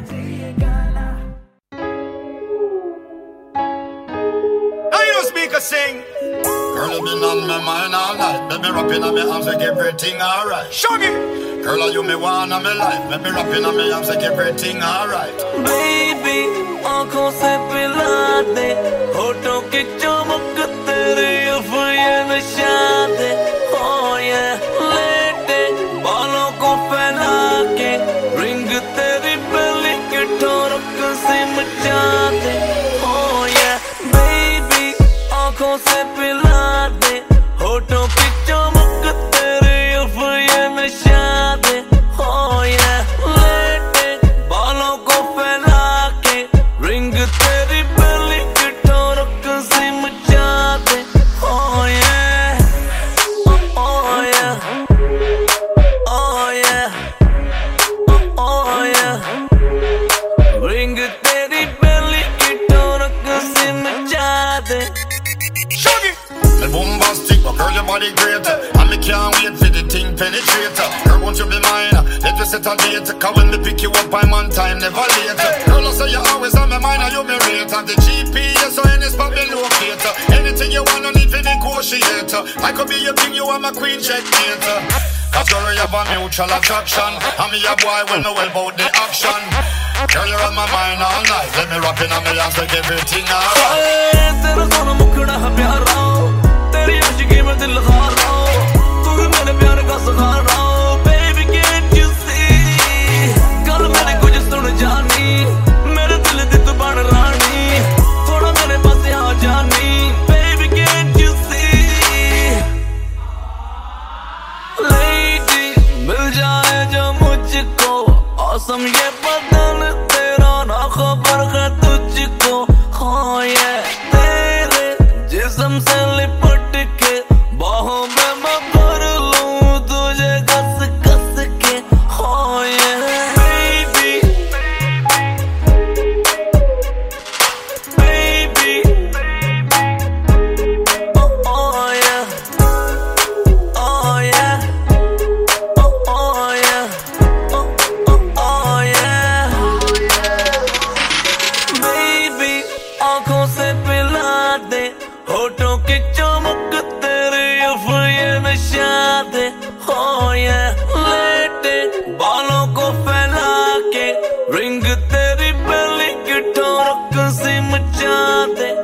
Sing. Girl, you been on my mind all night. Let me rap in on my arms, make everything alright. Shaggy. Girl, you me want on my life. Let me rap in on my arms, make everything alright. Baby, आँखों से पिला दे, होठों की चमक तेरे ऊपर ये नशा दे. Oh yeah, लेटे बालों को फैला के, रिंग तेरी बेली के ठोरक से मचा दे. Oh yeah, baby. आँखों से पिला दे, होठों की चमक तेरे ऊपर ये नशा दे. Oh yeah, लेटे बालों को फैला के, रिंग तेरी बेली की ठोरक से मचा दे. Oh yeah, oh yeah, oh yeah, oh yeah, रिंग तेरी बेली की ठोरक से मचा दे. Me bombastic, but girl, your body great. And me can't wait for the thing penetrate. Girl, won't you be mine? Let me set a date. Cause when me pick you up, I'm on time, never late. Girl, I say you always on my mind and you me rate. And the GPS, so any spot me locate. Anything you want, no need to negotiate. I could be your king, you are my queen, checkmate. Cause girl, you have a mutual attraction. And me a boy will know well about the action. Girl, you're on my mind all night. Let me rap in on my hands, make everything alright. तेरा सोना मुखड़ा है प्यारा, तेरी आशिकी में दिल हार रहा हूँ, तू भी मेरे प्यार का सहारा हो. Baby can't you see, कल मैंने कुछ सुन जानी, मेरे दिल दी तू बन रानी, थोड़ा मेरे पास आ जानी. Baby can't you see, lady मिल जाए जो मुझको, awesome ये बदन तेरा ना खबर है तुझको. Oh yeah, तेरे जिस्म से लिपट के बाहों में मैं भर लूं तुझे कस कस के. Oh yeah, baby, baby, oh yeah, oh yeah, oh yeah, oh yeah, baby. आँखों से पिला दे, होठों की चमक तेरे ऊपर ये नशा दे. Oh yeah, लेटे बालों को फैला के, रिंग तेरी बेली की ठोरक से मचा दे.